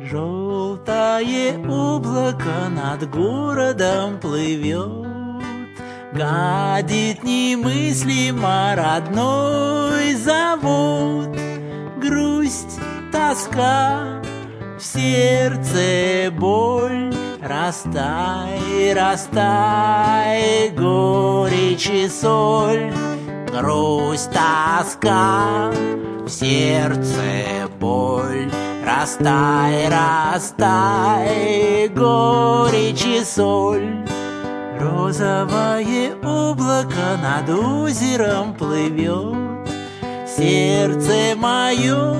Желтое облако над городом плывет, гадит немыслимо родной завод. Грусть, тоска, в сердце боль. Растай, растай, горечь и соль. Грусть, тоска, в сердце боль. Растай, растай, горечь и соль. Розовое облако над озером плывет, сердце мое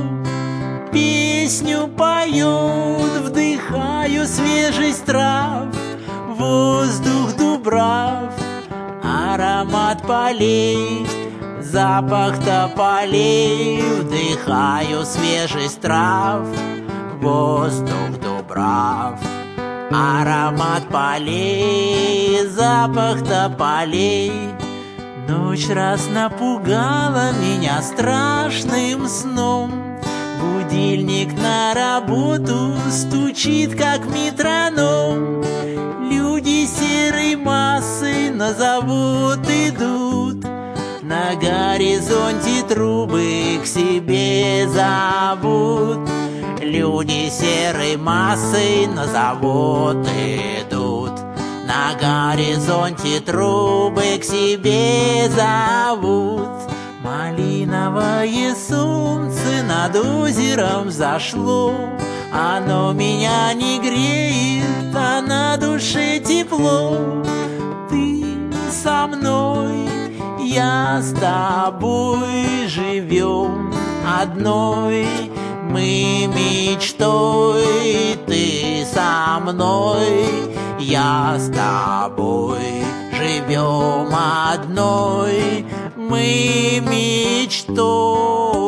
песню поет. Вдыхаю свежесть трав, воздух дубрав, аромат полей, запах тополей. Вдыхаю свежесть трав, воздух дубрав, аромат полей, запах тополей. Ночь раз напугала меня страшным сном. Будильник на работу стучит, как метроном. Люди серой массой на завод идут, на горизонте трубы к себе зовут. Люди серой массой на завод идут, на горизонте трубы к себе зовут. Малиновое солнце над озером зашло, оно меня не греет, а на душе тепло. Ты со мной, я с тобой, живем одной мы мечтой. Ты со мной, я с тобой, живем одной мы мечтой.